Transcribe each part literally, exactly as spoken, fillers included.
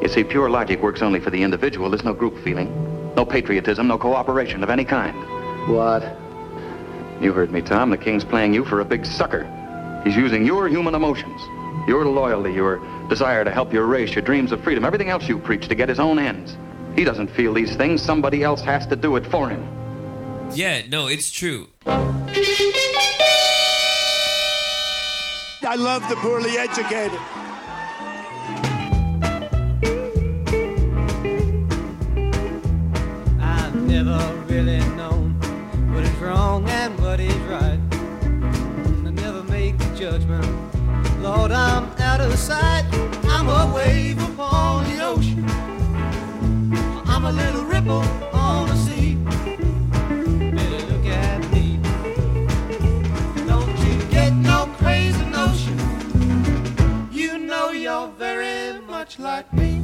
You see, pure logic works only for the individual. There's no group feeling, no patriotism, no cooperation of any kind. What? You heard me, Tom. The King's playing you for a big sucker. He's using your human emotions, your loyalty, your desire to help your race, your dreams of freedom, everything else you preach to get his own ends. He doesn't feel these things. Somebody else has to do it for him. Yeah, no, it's true. I love the poorly educated. I've never really known what is wrong and what is right. I never make a judgment. Lord, I'm out of sight. I'm a wave upon the ocean. I'm a little ripple on the sea. Better look at me. Don't you get no crazy notion. You know you're very much like me.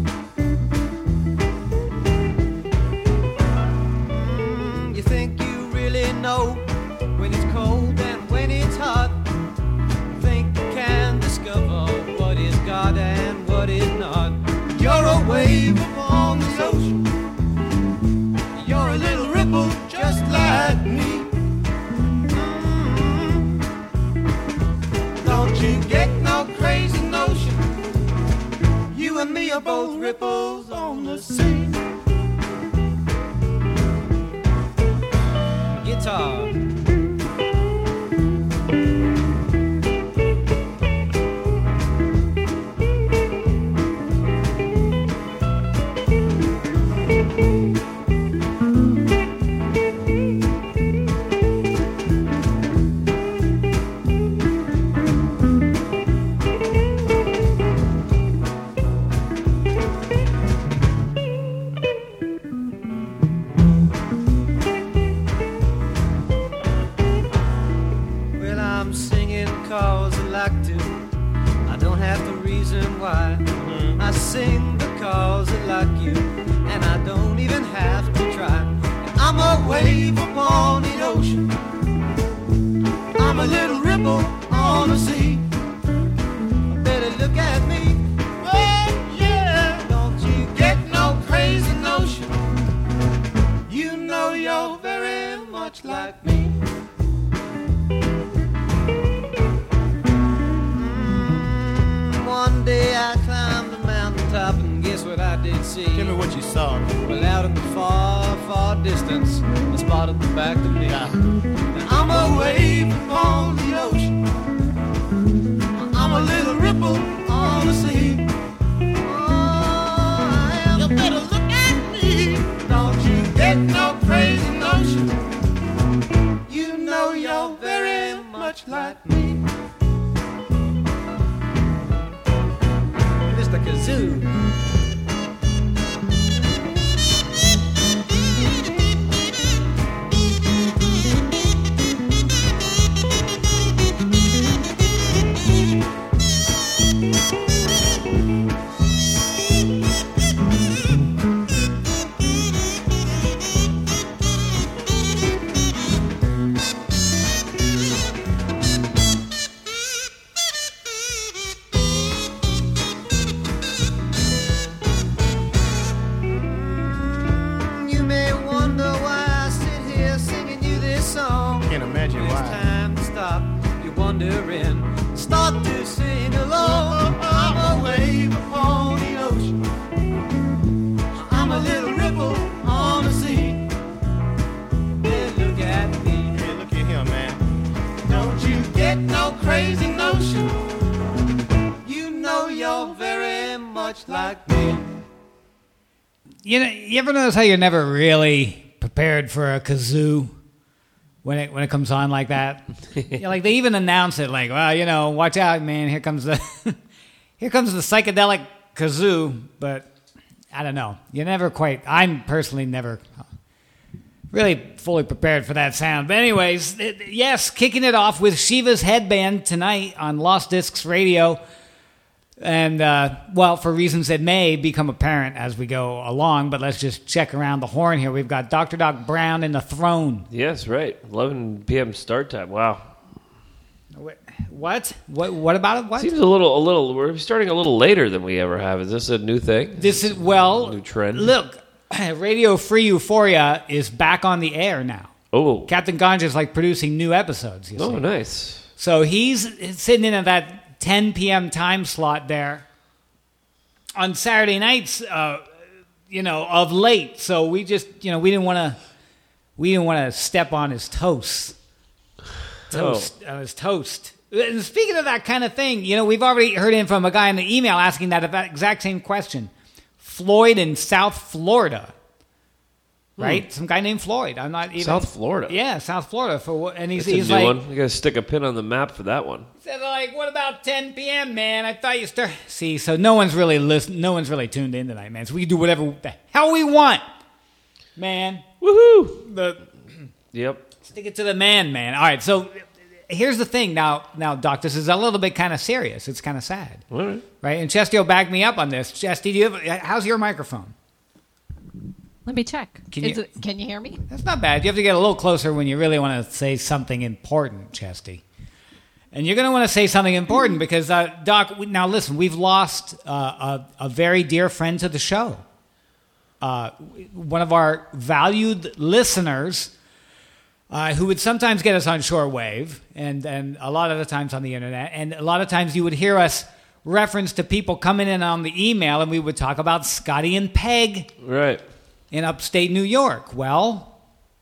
Mm, you think you really know when it's cold and when it's hot. Think you can discover what is God and what is not. You're a wave upon the ocean. You're a little ripple just like me. Mm-hmm. Don't you get no crazy notion. You and me are both ripples on the sea. Guitar. Cause I like to. I don't have the reason why. I sing because I like you, and I don't even have to try. I'm a wave upon the ocean. I'm a little ripple on the sea. Better look at me. Oh yeah. Don't you get no crazy notion. You know you're very much like me. One day I climbed the mountaintop and guess what I did see? Tell me what you saw. Well, out in the far, far distance, I spotted the back of me. Yeah. I'm a wave upon the ocean. I'm a little ripple on the sea. Oh, you better look at me. Don't you get no crazy notion. You know you're very much like me. The kazoo. Start to sing along. I'm a wave upon the ocean. I'm a little ripple on the sea. Hey, look at me. Hey, look at him, man. Don't you get no crazy notion. You know you're very much like me. You know, you ever notice how you're never really prepared for a kazoo? When it when it comes on like that, yeah, like they even announce it, like, well, you know, watch out, man. Here comes the here comes the psychedelic kazoo. But I don't know. You never quite. I'm personally never really fully prepared for that sound. But anyways, it, yes, kicking it off with Shiva's Headband tonight on Lost Discs Radio. And, uh, well, for reasons that may become apparent as we go along, but let's just check around the horn here. We've got Doctor Doc Brown in the Throne. Yes, right. eleven p.m. start time. Wow. What? What? What about it? What? Seems a little, a little. We're starting a little later than we ever have. Is this a new thing? This is well. New trend? Look, Radio Free Euphoria is back on the air now. Oh, Captain Ganja is like producing new episodes. You oh, see. nice. So he's sitting in at that ten p.m. time slot there on Saturday nights. Uh, you know, of late. So we just, you know, we didn't want to, we didn't want to step on his toast. Toast, Oh. uh, his toast. And speaking of that kind of thing, you know, we've already heard in from a guy in the email asking that exact same question. Floyd in South Florida, right? Hmm. Some guy named Floyd. I'm not even South Florida. Yeah, South Florida. For and he's That's he's a new like, one. You got to stick a pin on the map for that one. said like, what about ten p.m. man? I thought you start. See, so no one's really listen. No one's really tuned in tonight, man. So we can do whatever the hell we want, man. Woohoo! The Yep. stick it to the man, man. All right, so. Here's the thing now, now, Doc, this is a little bit kind of serious. It's kind of sad. All right. Right? And Chesty will back me up on this. Chesty, do you have, how's your microphone? Let me check. Can Is you- it, can you hear me? That's not bad. You have to get a little closer when you really want to say something important, Chesty. And you're going to want to say something important because, uh, Doc, we, now listen, we've lost uh, a, a very dear friend to the show. Uh, one of our valued listeners uh, who would sometimes get us on shortwave and, and a lot of the times on the internet. And a lot of times you would hear us reference to people coming in on the email and we would talk about Scotty and Peg. Right. In upstate New York. Well,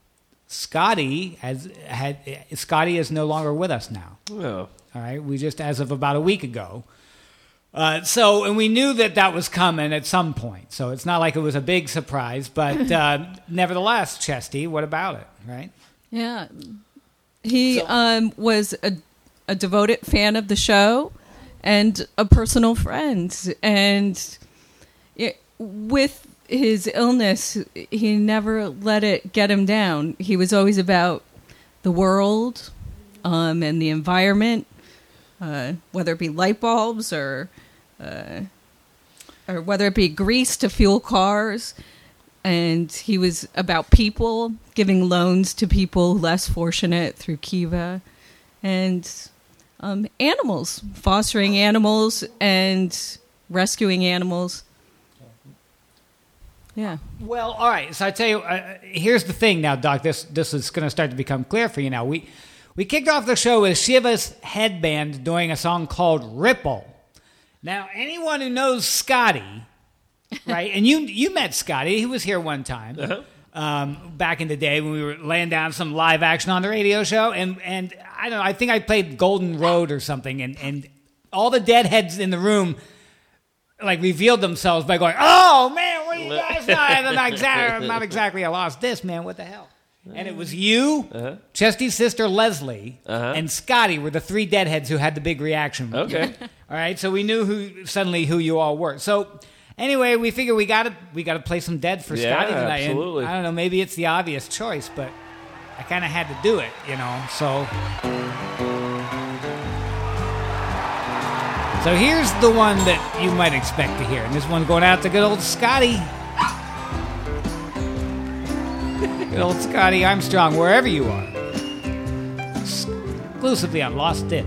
Scotty has had Scotty is no longer with us now. Oh. All right, we just as of about a week ago. Uh, so, and we knew that that was coming at some point. So it's not like it was a big surprise, but uh, nevertheless, Chesty, what about it? Right? Yeah. He So- um, was a, a devoted fan of the show and a personal friend. And it, with his illness, he never let it get him down. He was always about the world um, and the environment, uh, whether it be light bulbs or uh, or whether it be grease to fuel cars. And he was about people, giving loans to people less fortunate through Kiva, and um, animals, fostering animals and rescuing animals. Yeah. Well, all right. So I tell you, uh, here's the thing now, Doc. This this is going to start to become clear for you now. We we kicked off the show with Shiva's Headband doing a song called Ripple. Now, anyone who knows Scotty, right? And you you met Scotty. He was here one time Uh-huh. um, back in the day when we were laying down some live action on the radio show. And and I don't know. I think I played Golden Road or something. And and all the deadheads in the room like revealed themselves by going, "Oh man, what are you guys not? I'm not exactly, I'm not exactly. I lost this, man. What the hell?" And it was you, Uh-huh. Chesty's sister Leslie, Uh-huh. and Scotty were the three deadheads who had the big reaction. Okay. All right, so we knew who suddenly who you all were. So anyway, we figured we got to we got to play some Dead for Yeah, Scotty tonight. And absolutely. I don't know, maybe it's the obvious choice, but I kind of had to do it, you know. So. So here's the one that you might expect to hear. And this one going out to good old Scotty. Good old Scotty Armstrong, wherever you are. Exclusively on Lost Disc.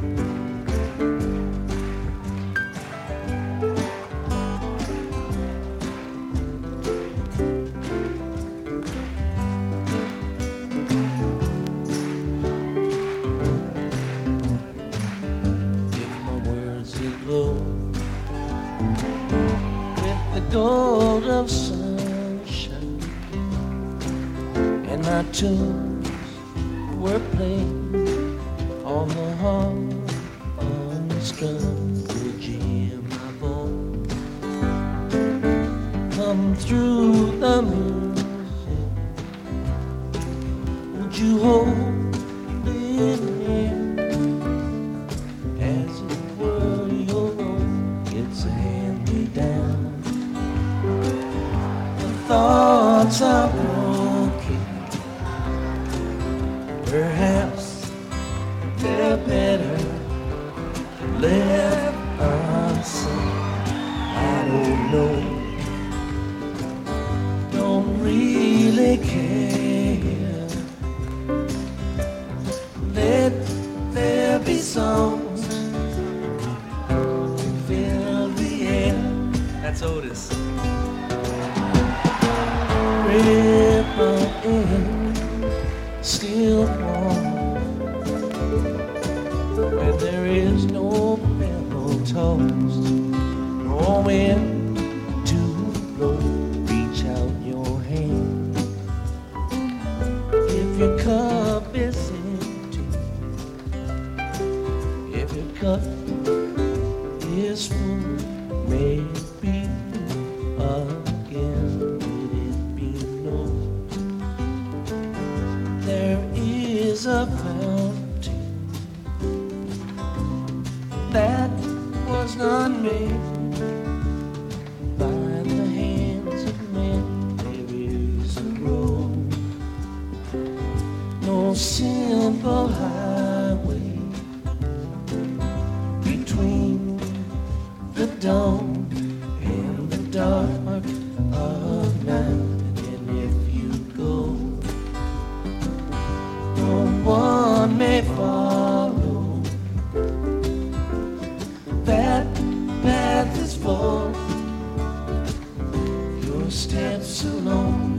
With the gold of sunshine, and my tunes were playing on the harp, on the strum. Would you hear my voice come through the music? Would you hold it near as it were your own? It's a hand-me-down. The thoughts are broken. Perhaps they're better left unsaid. I don't know. Don't really care. Let there be some That's Otis. River in still warm, where there is no pillow toast, no wind to blow. Reach out your hand. If your cup is empty, if your cup is full, may it be again. Let it be known there is a fountain that was not made by the hands of men. There is a road, no simple highway between the dawn and the dark of night. And if you go, no one may follow. That path is full, your steps alone.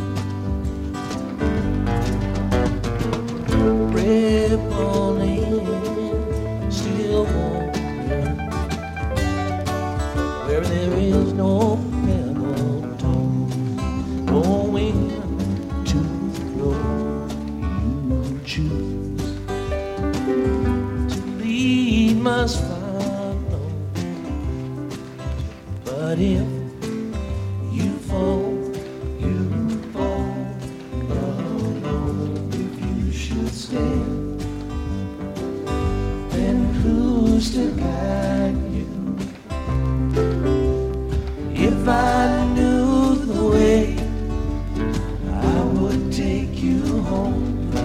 Ripple in still water, where there is no pillow talk, no wind to blow. You choose to lead, must follow. But if you fall, you fall alone. If you should stand, then who's to guide you? If I knew the way, I would take you home.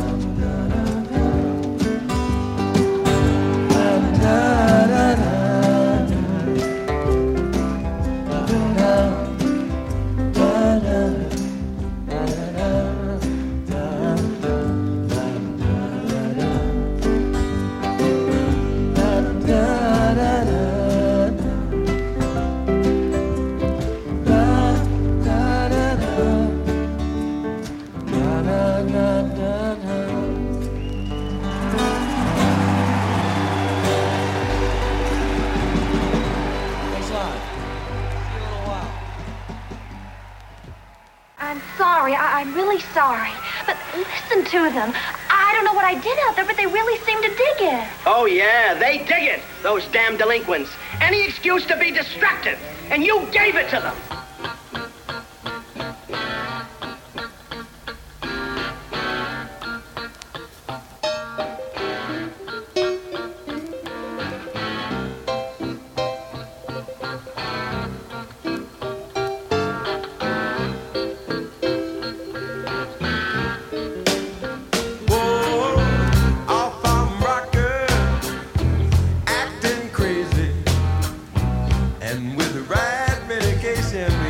I'm sorry. I- I'm really sorry. But listen to them. I don't know what I did out there, but they really seem to dig it. Oh, yeah, they dig it, those damn delinquents. Any excuse to be destructive, and you gave it to them. And with the right medication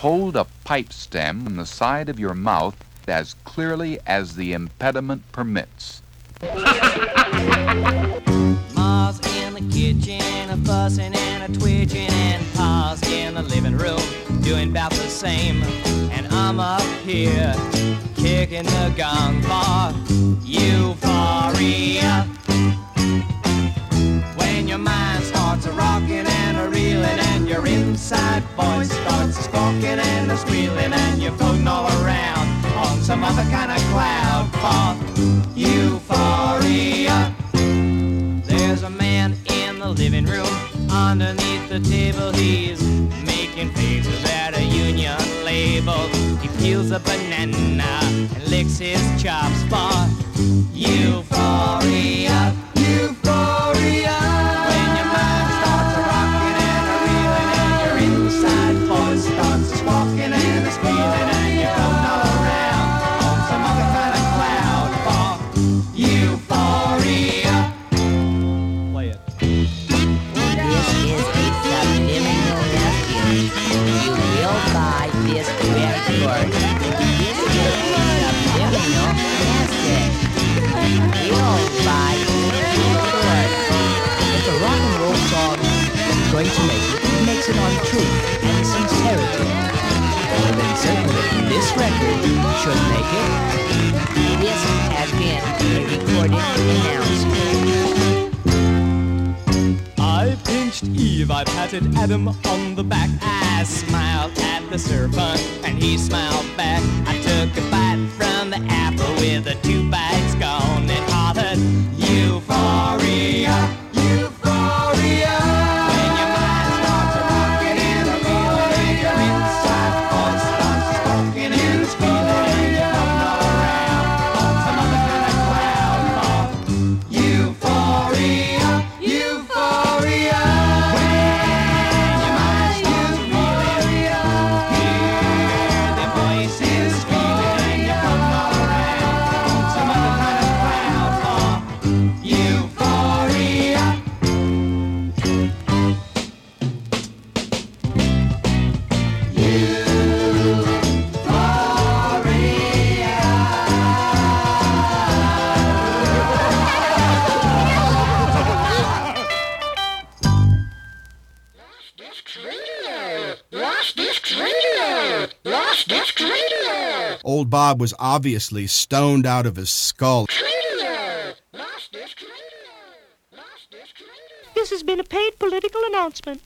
hold a pipe stem on the side of your mouth as clearly as the impediment permits. Ma's in the kitchen, a fussing and a twitching, and Pa's in the living room, doing about the same. And I'm up here, kicking the gong for euphoria. When your mind starts a-rocking and a-reeling, and your inside voice starts squawking and a-squealing, and you're floating all around on some other kind of cloud for euphoria. There's a man in the living room, underneath the table he's making faces at a union label. He peels a banana and licks his chops for euphoria. Euphoria. When your mind starts a-rocking and a-reeling, and your inside voice starts squawking and a-squealing, and you're floating all around on some other kind of cloud for euphoria. Play it. This is a subliminal message. You will buy this record. This is a subliminal message. You will buy this record. If a rock and roll song is going to make it, it makes it on truth and sincerity. Well, then certainly this record should make it. This has been a recorded announcement. I pinched Eve, I patted Adam on the back. I smiled at the serpent, and he smiled back. I took a bite from the apple with the two bites gone, and hollered, euphoria, euphoria. When your mind starts a-rocking and a-reeling, and your inside voice starts squawking and squealing, and you're floating all around on some other kind of cloud for euphoria, euphoria. When your mind starts a-reeling, hear them voices squealing, and you're floating all around on some other kind of cloud for euphoria. Old Bob was obviously stoned out of his skull. This has been a paid political announcement.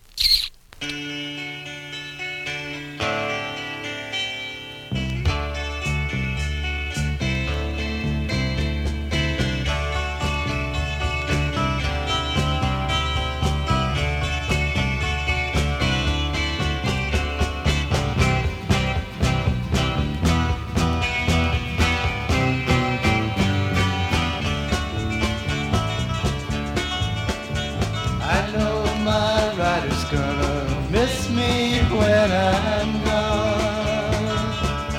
I know my rider's gonna miss me when I'm gone.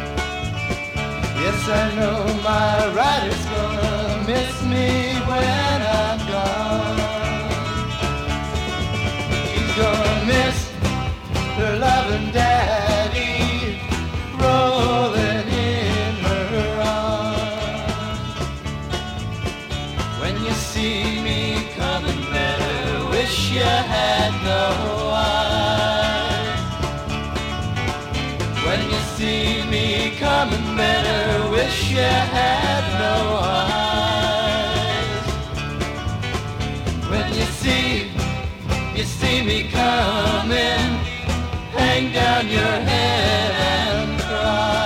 Yes, I know my rider's gonna miss me when I'm gone. She's gonna miss her loving daddy rolling in her arms. When you see me coming, better wish you had no eyes. When you see me coming, better wish you had no eyes. When you see, you see me coming, hang down your head and cry.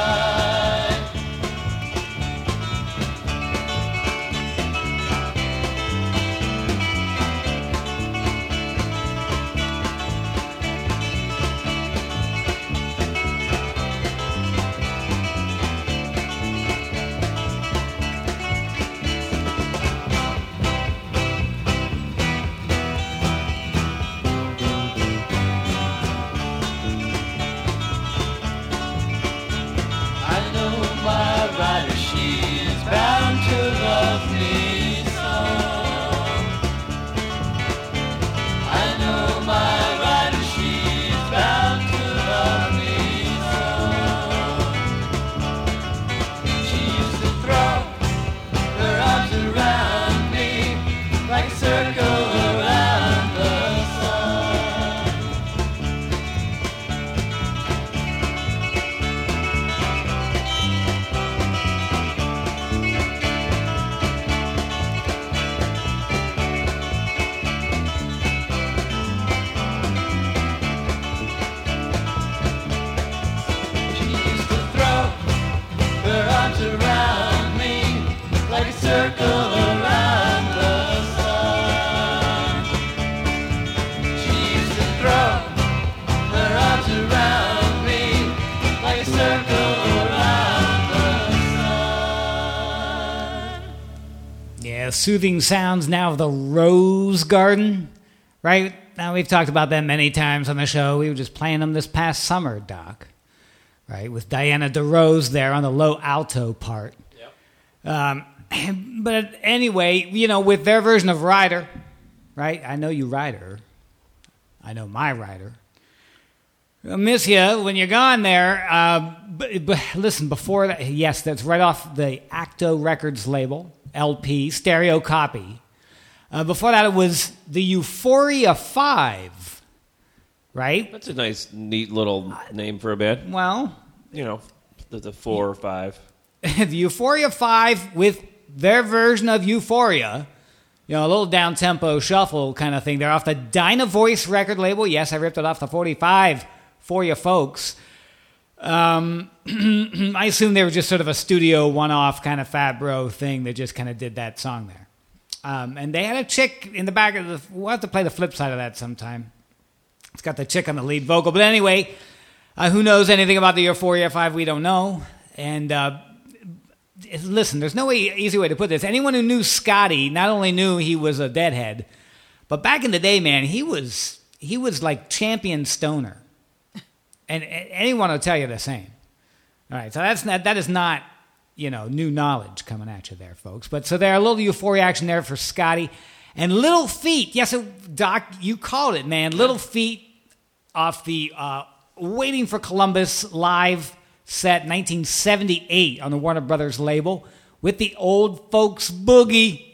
uh, soothing sounds now of the Rose Garden, right? Now, we've talked about them many times on the show. We were just playing them this past summer, Doc, right? With Diana DeRose there on the low alto part. Yep. Um, but anyway, you know, with their version of Rider, right? I know you, Rider. I know my Rider. I'll miss you when you're gone there. Uh, but, but listen, before that, yes, that's right off the Acto Records label, L P, stereo copy. Uh, before that, it was the Euphoria five, right? That's a nice, neat little name for a band. Well, you know, the, the four or five. The Euphoria five with their version of Euphoria. You know, a little down-tempo shuffle kind of thing. They're off the Dyna Voice record label. Yes, I ripped it off the forty-five for you folks. Um, I assume they were just sort of a studio one-off kind of Fat Bro thing that just kind of did that song there. Um, and they had a chick in the back of the... We'll have to play the flip side of that sometime. It's got the chick on the lead vocal. But anyway, uh, who knows anything about the Euphoria five? We don't know. And uh, listen, there's no way, easy way to put this. Anyone who knew Scotty not only knew he was a deadhead, but back in the day, man, he was he was like champion stoner. And anyone will tell you the same. All right, so that's not, that is not, you know, new knowledge coming at you there, folks. But so there, a little Euphoria action there for Scotty. And Little Feat, yes, so Doc, you called it, man. Little Feat off the uh, Waiting for Columbus live set, nineteen seventy-eight on the Warner Brothers label with the Old Folks Boogie.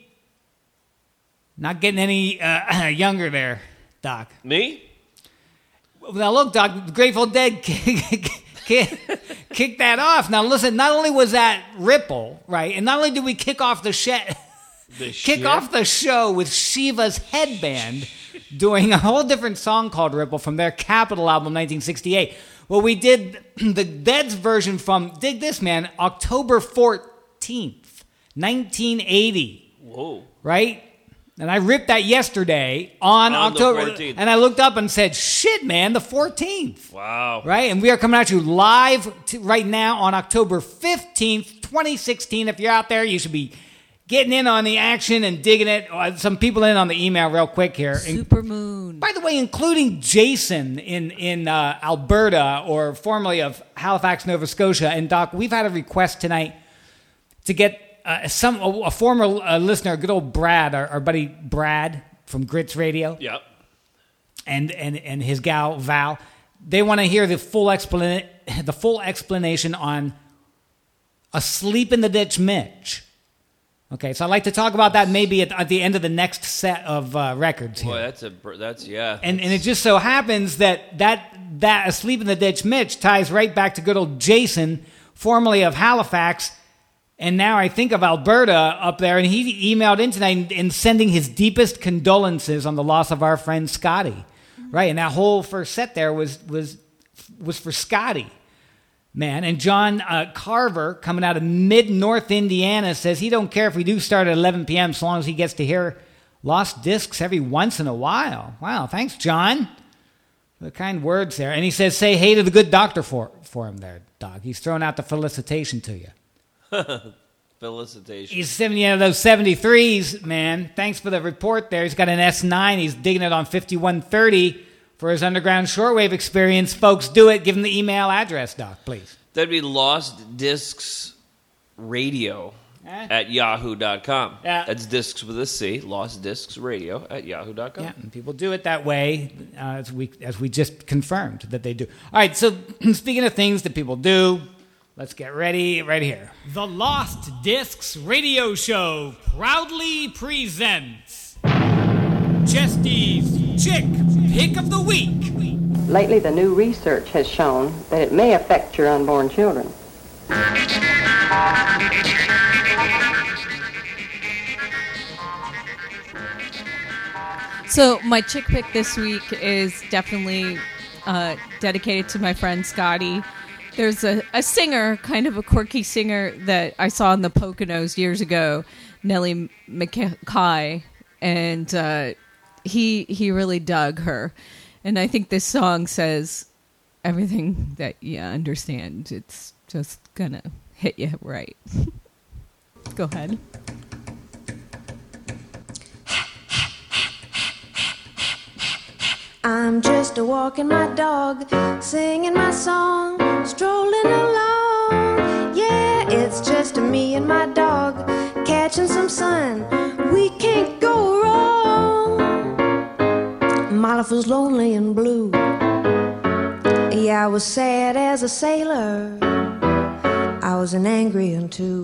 Not getting any uh, younger there, Doc. Me? Now look, Doc, the Grateful Dead kicked that off. Now listen, not only was that Ripple, right, and not only did we kick off the, she- the kick off the show with Shiva's Headband doing a whole different song called Ripple from their Capitol album, nineteen sixty-eight. Well, we did the Dead's version from, dig this, man, October fourteenth, nineteen eighty. Whoa. Right? And I ripped that yesterday on, on October. The fourteenth. And I looked up and said, shit, man, the fourteenth. Wow. Right? And we are coming at you live to, right now on October fifteenth, twenty sixteen. If you're out there, you should be getting in on the action and digging it. Uh, some people in on the email real quick here. Supermoon. By the way, including Jason in, in uh, Alberta, or formerly of Halifax, Nova Scotia. And Doc, we've had a request tonight to get Uh, some a, a former uh, listener, good old Brad, our, our buddy Brad from Grits Radio. Yep. And and and his gal Val, they want to hear the full explanation, the full explanation on Asleep in the Ditch, Mitch. Okay, so I'd like to talk about that maybe at, at the end of the next set of uh, records here. Boy, that's a that's yeah. And and it just so happens that that that Asleep in the Ditch, Mitch ties right back to good old Jason, formerly of Halifax. And now I think of Alberta up there, and he emailed in tonight and sending his deepest condolences on the loss of our friend Scotty, right? And that whole first set there was was was for Scotty, man. And John uh, Carver, coming out of mid-North Indiana, says he don't care if we do start at eleven p.m. so long as he gets to hear Lost Discs every once in a while. Wow, thanks, John. The kind words there. And he says, say hey to the good doctor for, for him there, Doc. He's throwing out the felicitation to you. Felicitation. He's seventy out of those seventy-threes, man. Thanks for the report there. He's got an S nine. He's digging it on fifty-one thirty for his underground shortwave experience. Folks, do it. Give him the email address, Doc, please. That'd be Lost Discs Radio eh? at yahoo dot com. Yeah. That's discs with a C. Lost Discs Radio at yahoo dot com. Yeah, and people do it that way, uh, as we as we just confirmed that they do. All right, so speaking of things that people do, let's get ready right here. The Lost Discs Radio Show proudly presents Chesty's Chick Pick of the Week. Lately, the new research has shown that it may affect your unborn children. So my chick pick this week is definitely uh, dedicated to my friend Scotty. There's a, a singer, kind of a quirky singer that I saw in the Poconos years ago, Nellie McKay, and uh, he he really dug her. And I think this song says everything that you understand. It's just gonna hit you right. Go ahead. I'm just a walking my dog, singing my song, strolling along. Yeah, it's just me and my dog, catching some sun. We can't go wrong. My life was lonely and blue. Yeah, I was sad as a sailor. I was an angry one too.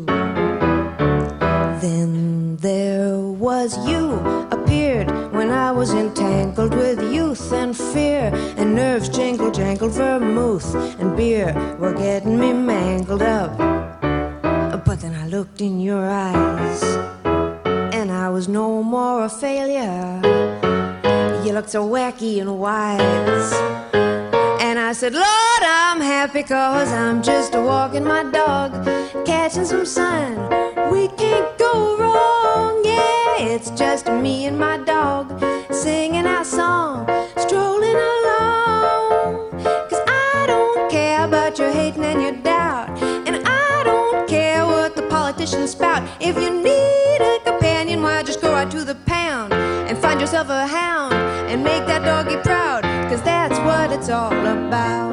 Then there was you, appeared when I was entangled with youth and fear, and nerves jingle jangled, vermouth and beer were getting me mangled up. But then I looked in your eyes, and I was no more a failure. You looked so wacky and wise, and I said, Lord, I'm happy 'cause I'm just a walking my dog, catching some sun. We can't go wrong, yeah, it's just me and my dog, singing our song, strolling along. 'Cause I don't care about your hating and your doubt, and I don't care what the politicians spout. If you need a companion, why just go out to the pound and find yourself a hound and make that doggy proud, 'cause that's what it's all about.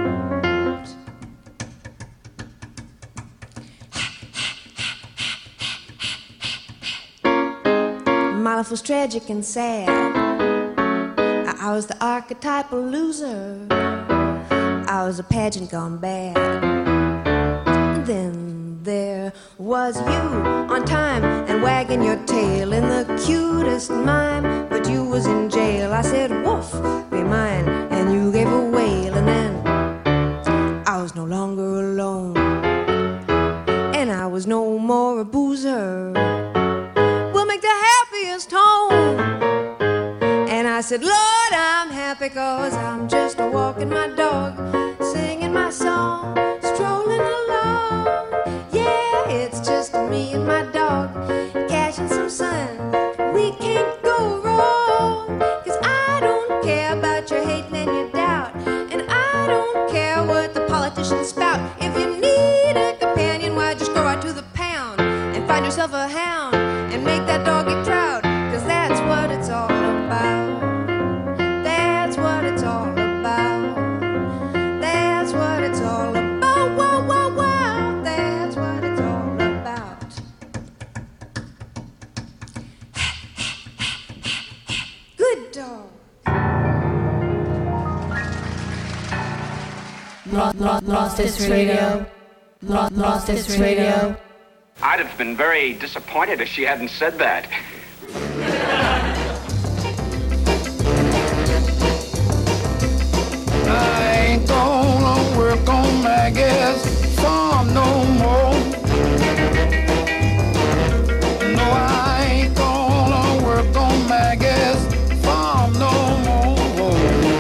My life was tragic and sad. I was the archetypal loser. I was a pageant gone bad. Then there was you, on time and wagging your tail in the cutest mime, but you was in jail. I said, woof, be mine, and you gave a wail, and then I was no longer alone, and I was no more a boozer. We'll make the happiest home. And I said, Lord, I'm happy 'cause I'm just a walking my dog, singing my song, strolling along. Yeah, it's just me and my dog, catching some sun. We can't go wrong, 'cause I don't care about your hating and your doubt, and I don't care what the politicians spout. If you need a companion, why just go out to the pound and find yourself a hound and make that doggy proud, 'cause that's what it's all about. That's what it's all about. That's what it's all about. Wow, wow, wow. That's what it's all about. Good dog. Lost, lost, lost this radio. Lost, lost this radio. I'd have been very disappointed if she hadn't said that. I ain't gonna work on Maggie's farm no more. No, I ain't gonna work on Maggie's farm no more.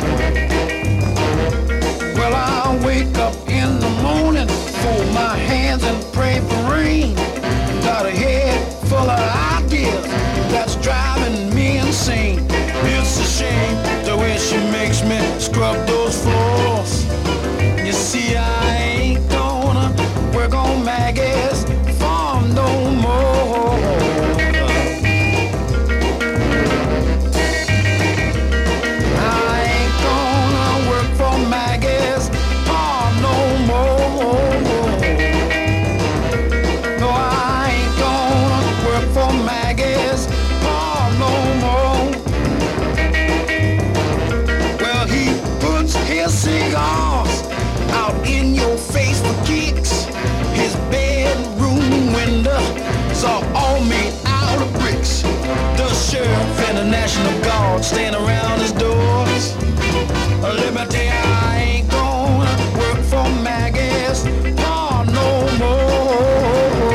Well, I'll wake up in the morning, fold my hands and pray for rain. Got a head full of ideas that's driving me insane. It's a shame the way she makes me scrub those floors. You see, I ain't gonna work on Maggie's farm no more. I ain't gonna work for Maggie's farm no more. No, I ain't gonna work for Maggie's farm no more. Well, he puts his cigars out in your face for kicks. His bedroom windows are all made out of bricks. The sheriff and the National Guard stand around his doors. Let me tell you, I ain't gonna work for Maggie's farm no more.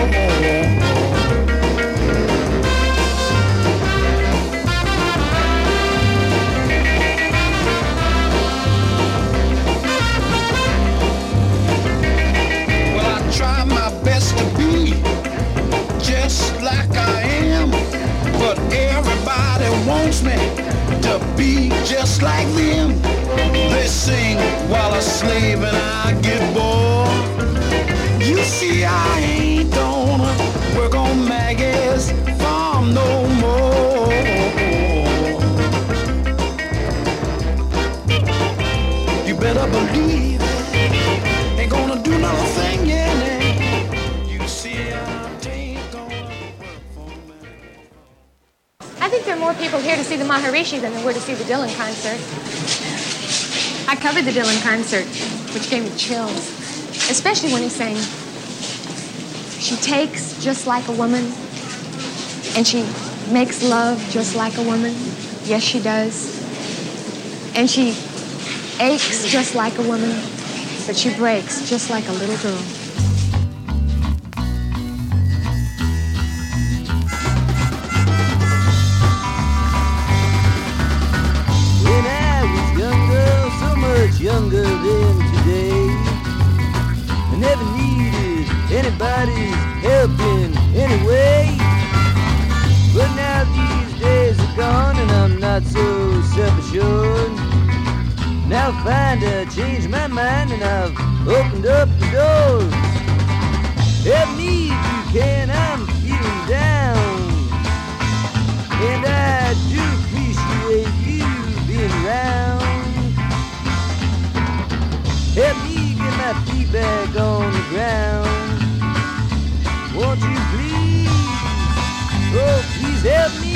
Well, I try my best to be just like I am, but everybody wants me to be just like them. They sing while I slave and I get bored. You see, I ain't gonna work on Maggie's farm no more. people here to see the Maharishi than there were to see the Dylan concert. I covered the Dylan concert, which gave me chills, especially when he sang, "She takes just like a woman, and she makes love just like a woman. Yes, she does. And she aches just like a woman, but she breaks just like a little girl." When I was younger, so much younger than today, I never needed anybody's help in any way. But now these days are gone and I'm not so self-assured. Now I find I changed my mind and I've opened up the doors. Help me if you can, I'm feeling down. And I do appreciate you being around. Help me get my feet back on the ground. Won't you please, oh please help me.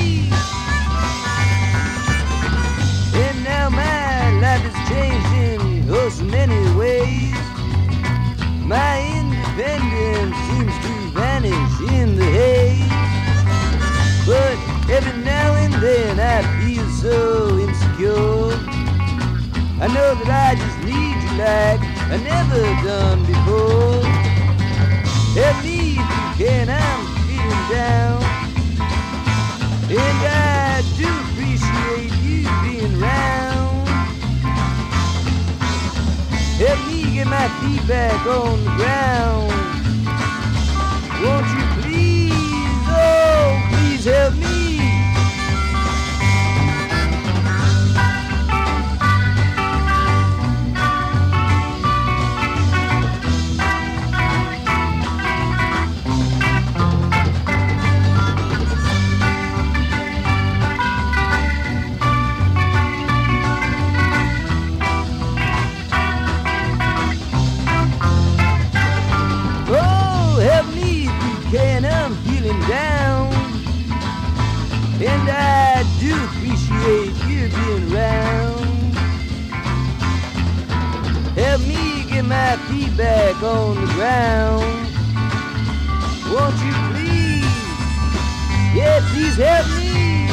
And now my life has changed in oh so many ways. My independence seems to vanish in the haze. But every now and then I feel so insecure. I know that I just need you like I never done before. Help me if you can, I'm feeling down. And I do appreciate you being around. Help me get my feet back on the ground. Won't you please, oh please help me. Can I'm feeling down, and I do appreciate you being around. Help me get my feet back on the ground. Won't you please, yeah please help me.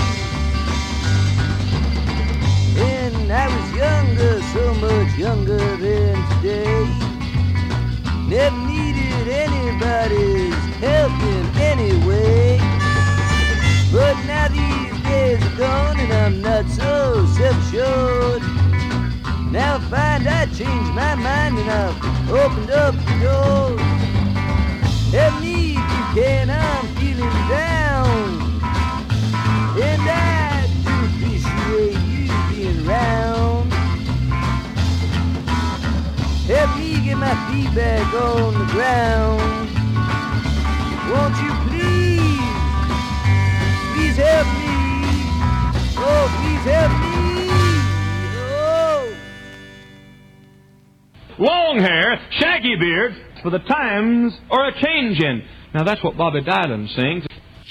And I was younger, so much younger than today. Never needed anybody's help in any way. But now these days are gone and I'm not so self-assured. Now I find I changed my mind and I've opened up the doors. Help me if you can, I'm feeling down. And I do appreciate you being around. Help me get my feet back on the ground. Won't you please, please help me. Oh, please help me. Oh. Long hair, shaggy beard, for the times are a-changin'. Now that's what Bobby Dylan sings.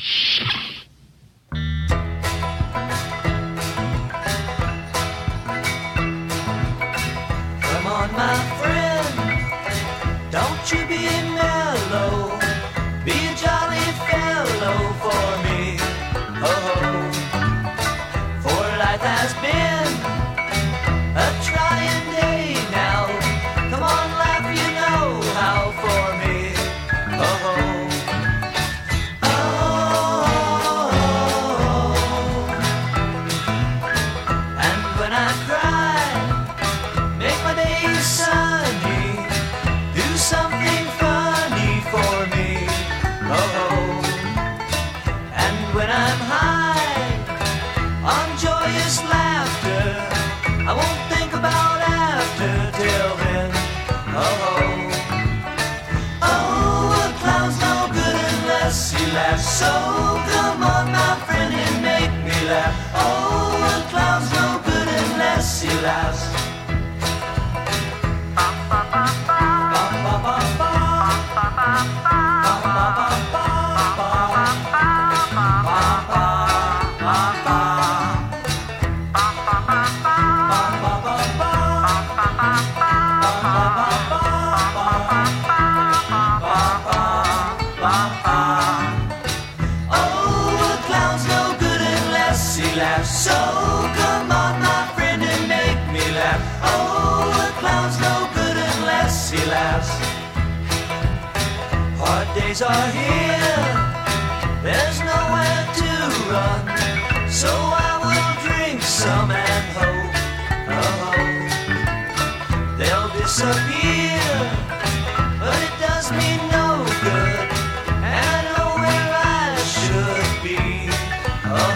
Come on, my friend, don't you be mellow. Be a jolly fellow for me, oh, for life has been a trying day now. Come on, laugh, you know how for me, oh, oh, and when I cry, make my day sunny, do something funny for me. Oh, and when I'm high on joyous laughter, I won't think about after till then. Oh, oh, a clown's no good unless he laughs. So come on, my friend, and make me laugh. Oh, a clown's no good unless he laughs. Ba, ba, ba, ba, ba, ba, ba, ba, ba, ba, ba. parties are here. There's nowhere to run, so I will drink some and hope, oh, they'll disappear. But it does me no good, and I know where I should be, oh.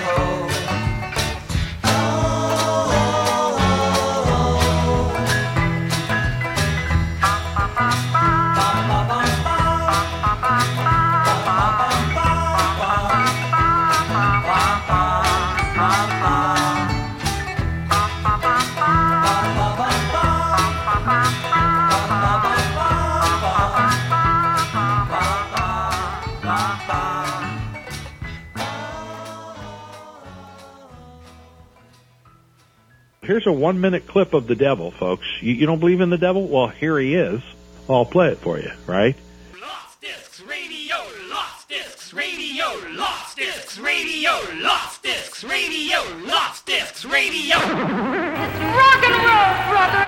Here's a one-minute clip of the devil, folks. You, you don't believe in the devil? Well, here he is. I'll play it for you, right? Lost Discs Radio, Lost Discs Radio, Lost Discs Radio, Lost Discs Radio, Lost Discs Radio. It's rock and roll, brother.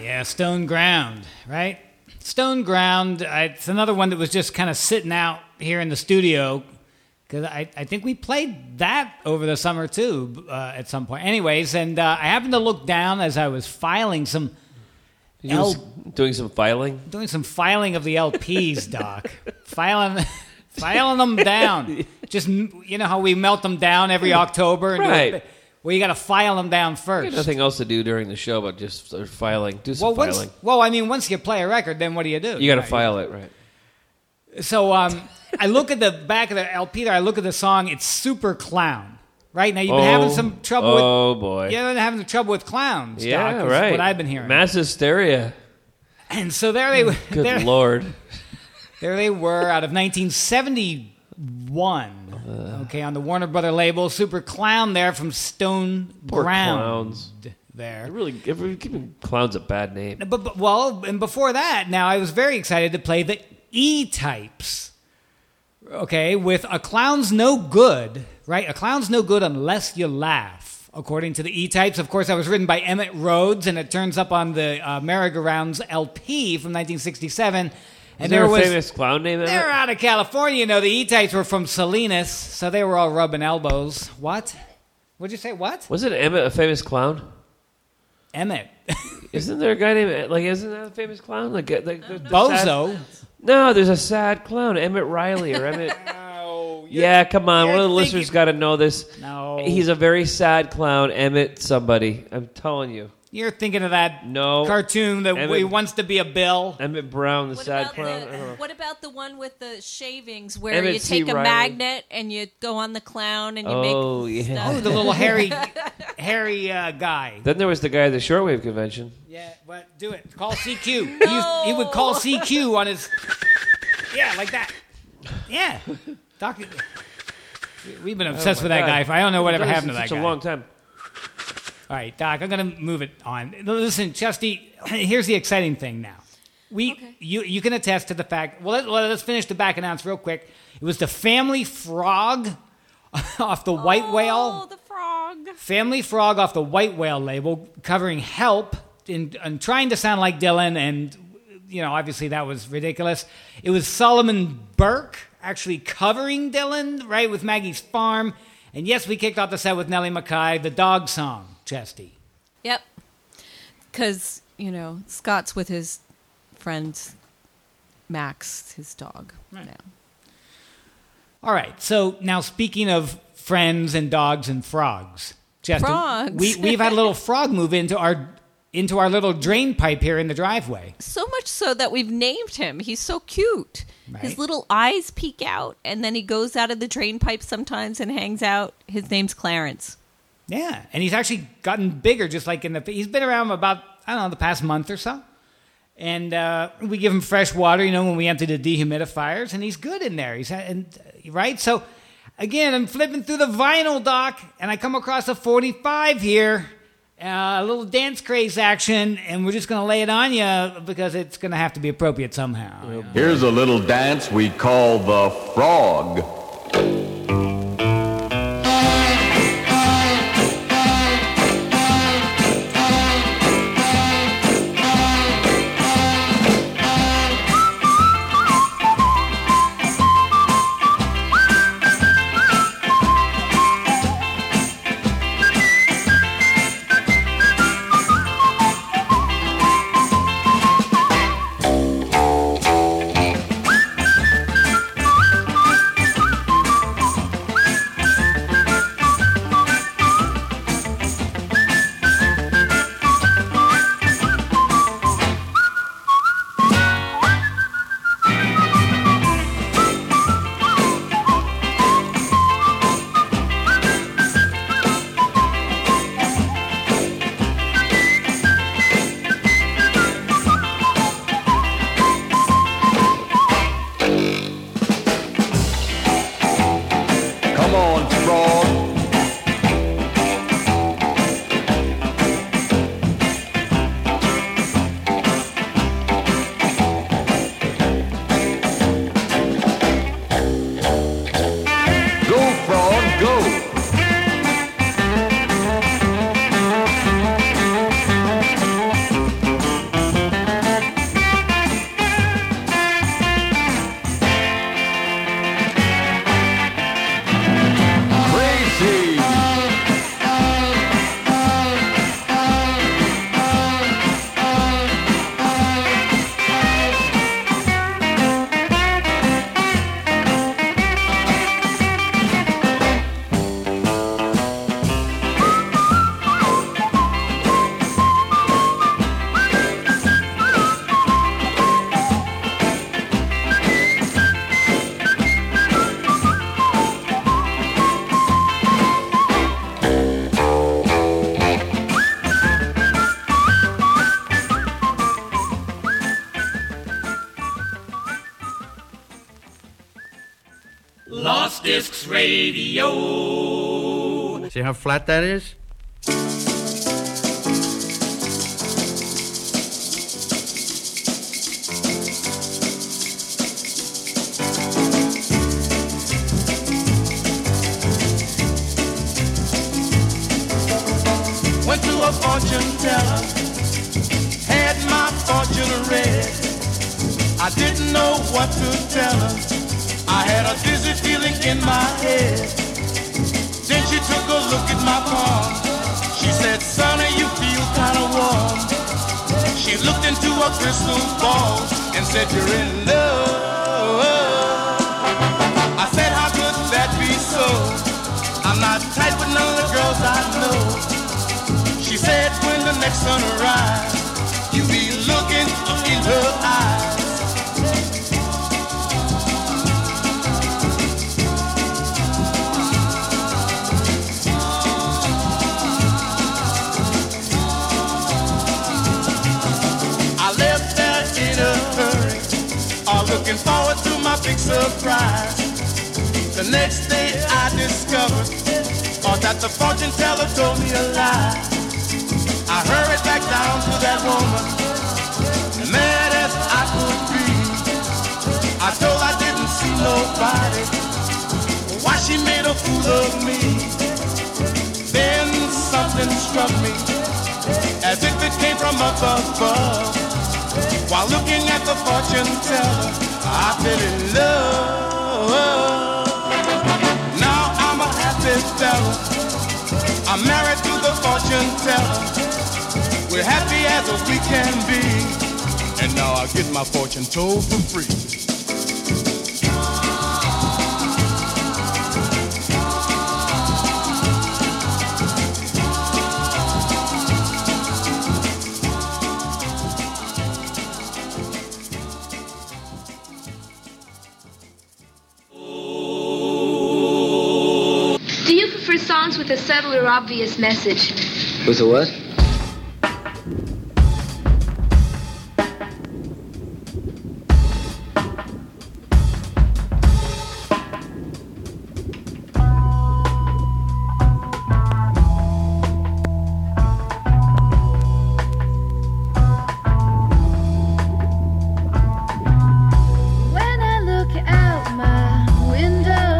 Yeah, Stone Ground, right? Stone Ground, I, it's another one that was just kind of sitting out here in the studio because I, I think we played that over the summer too uh, at some point. Anyways, and uh, I happened to look down as I was filing some... You L- was doing some filing? Doing some filing of the L Ps, Doc. filing... Filing them down. Just, you know how we melt them down every October? And Right. do it, well, you got to file them down first. You got nothing else to do during the show but just start filing. Do some well, once, filing. well, I mean, once you play a record, then what do you do? You got to Right. file it, right? So um, I look at the back of the L P there. I look at the song. It's Super Clown. Right? Now, you've been Oh, having some trouble with... oh, boy. You've been having some trouble with clowns, Yeah, Doc, is right. what I've been hearing. Mass hysteria. And so there they were. Good there, Lord. There they were out of nineteen seventy-one. Uh, okay, on the Warner Brother label. Super Clown there from Stone Poor Ground. clowns. There. They're really they're giving clowns a bad name. But, but well, and before that, now I was very excited to play the E-Types. Okay, with A Clown's No Good, right? A Clown's No Good Unless You Laugh, according to the E-Types. Of course, that was written by Emmett Rhodes, and it turns up on the uh, Merry-Go-Rounds L P from nineteen sixty-seven. Is And there, there a was famous clown name? They're out of California, you know. The E-Types were from Salinas, so they were all rubbing elbows. What? What'd you say? What? Wasn't Emmett a famous clown? Emmett. Isn't there a guy named like? Isn't that a famous clown? Like, like the, the Bozo. sad- no, there's a sad clown, Emmett Riley or Emmett. Yeah, come on. One of the listeners got to know this. No. He's a very sad clown, Emmett somebody. I'm telling you. You're thinking of that No. cartoon that Emmett- he wants to be a Bill. Emmett Brown, the What sad about clown. the- I don't know. What about the one with the shavings where Emmett you C. take a Riley. magnet and you go on the clown and you Oh, make yeah. stuff? Oh, the little hairy, hairy uh, guy. Then there was the guy at the shortwave convention. Yeah, what? Do it. Call C Q. He, used, he would call C Q on his. Yeah, like that. Yeah, Doc. We've been obsessed Oh, with my that God. guy. I don't know whatever We've done happened to this that such guy. a long time. All right, Doc. I'm gonna move it on. Listen, Chesty. Here's the exciting thing now. We, you, you can attest to the fact. Well, let, let's finish the back announce real quick. It was the Family Frog off the White Whale. Oh, the frog. Family Frog off the White Whale label, covering Help in, and trying to sound like Dylan, and you know, obviously that was ridiculous. It was Solomon Burke actually covering Dylan, right, with Maggie's Farm. And yes, we kicked off the set with Nellie Mackay, the dog song, Chesty. Yep. Because, you know, Scott's with his friend Max, his dog. Right. Now. All right, so now speaking of friends and dogs and frogs, Chesty, Frogs. we, we've had a little frog move into our into our little drain pipe here in the driveway. So much so that we've named him. He's so cute. Right. His little eyes peek out, and then he goes out of the drain pipe sometimes and hangs out. His name's Clarence. Yeah, and he's actually gotten bigger, just like in the. He's been around about I don't know the past month or so, and uh, we give him fresh water, you know, when we empty the dehumidifiers, and he's good in there. He's and uh, right. So again, I'm flipping through the vinyl, Doc, and I come across a forty-five here, uh, a little dance craze action, and we're just gonna lay it on you because it's gonna have to be appropriate somehow. you know. Here's a little dance we call the frog. Discs Radio. See how flat that is? Went to a fortune teller, had my fortune read. I didn't know what to tell her. I had a dizzy feeling in my head. Then she took a look at my palm. She said, "Sonny, you feel kinda warm." She looked into a crystal ball and said, "You're in love." I said, "How could that be so? I'm not tight with none of the girls I know." She said, "When the next sun rises, you be looking in her eyes." I left there in a hurry, all looking forward to my big surprise. The next day I discovered or that the fortune teller told me a lie. I hurried back down to that woman, mad as I could be. I told her I didn't see nobody, why she made a fool of me. Then something struck me, as if it came from up above. While looking at the fortune teller, I fell in love. Now I'm a happy fella, I'm married to the fortune teller. We're happy as we can be, and now I get my fortune told for free. Do you prefer songs with a subtle or obvious message? With a what? When I look out my window,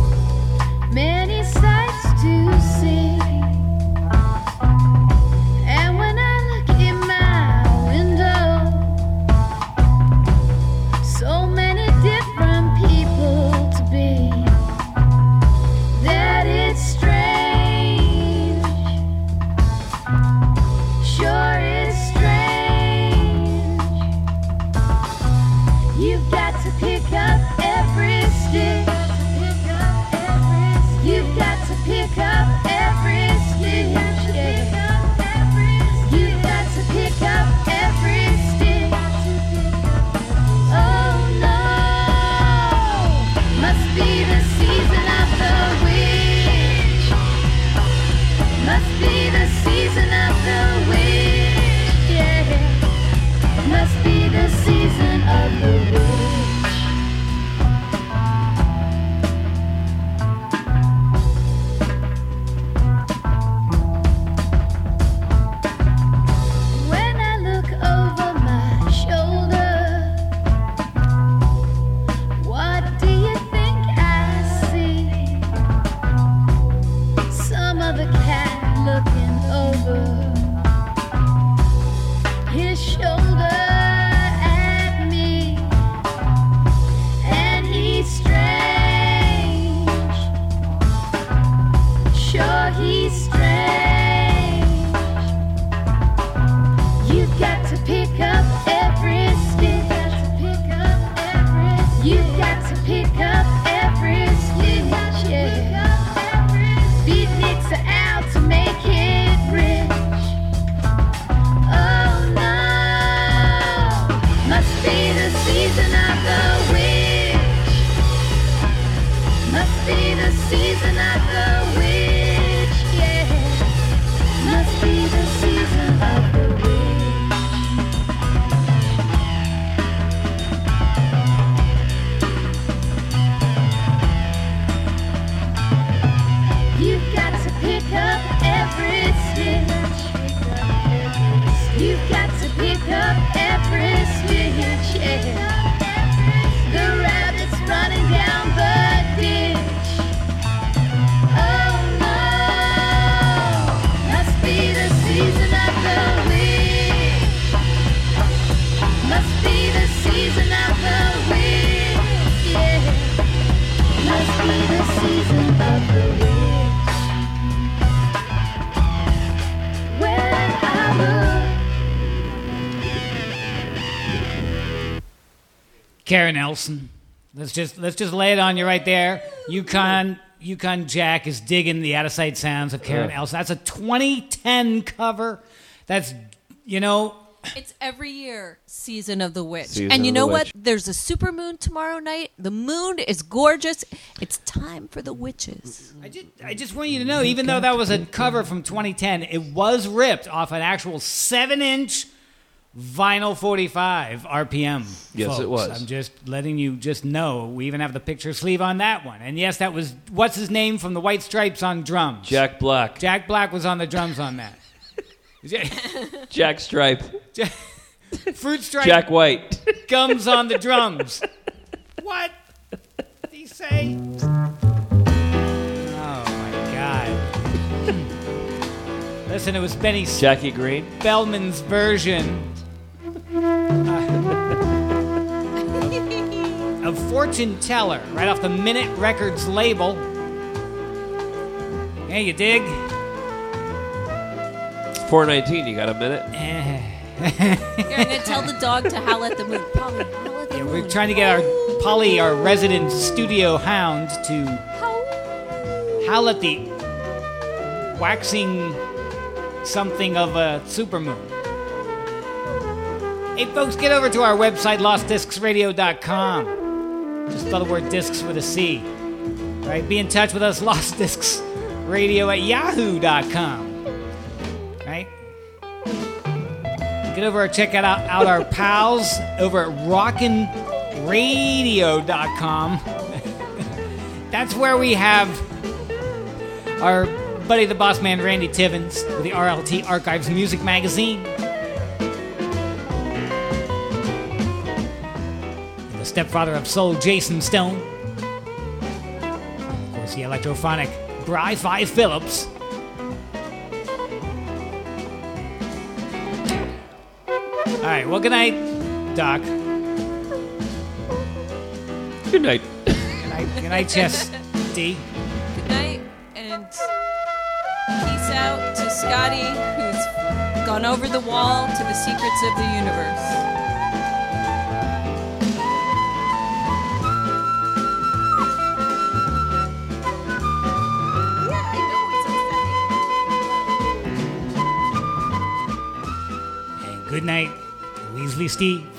many sights to see. You've got to pick up every switch, yeah. The rabbit's running down the ditch. Oh no, must be the season of the witch. Must be the season of the witch, yeah. Must be the season of the witch. When I look. Karen Elson. Let's just let's just lay it on you right there. Yukon Yukon Jack is digging the out of sight sounds of Karen Yeah. Elson. That's a twenty ten cover. That's you know It's every year season of the witch. Season and you of know the what? witch. There's a supermoon tomorrow night. The moon is gorgeous. It's time for the witches. I just I just want you to know, even though that was a cover from twenty ten, it was ripped off an actual seven inch vinyl forty-five R P M. Yes, folks. it was. I'm just letting you just know. We even have the picture sleeve on that one. And yes, that was what's his name from the White Stripes on drums. Jack Black. Jack Black was on the drums on that. Jack Stripe. Fruit Stripe. Jack White. Gums on the drums. What did he say? Oh my God. Listen, it was Benny Jackie Green. Bellman's version uh, of Fortune Teller, right off the Minute Records label. Hey, you dig? four nineteen, you got a minute? Here, I'm going to tell the dog to howl at the moon. Polly, howl at the Yeah, moon. we're trying to get our Polly, our resident studio hound, to howl at the waxing something of a supermoon. Hey, folks, get over to our website, lost discs radio dot com. Just spell the word discs with a C. All right, be in touch with us, lost discs radio at yahoo dot com. Right? Get over and check out, out our pals over at rockin radio dot com. That's where we have our buddy the boss man Randy Tivins with the R L T Archives Music Magazine. And the stepfather of soul, Jason Stone. Of course, the electrophonic Bry Five Phillips. All right, well, good night, Doc. Good night. Good night, good night, Chess D. Good night, and peace out to Scotty, who's gone over the wall to the secrets of the universe. And good night, Weasley Steve.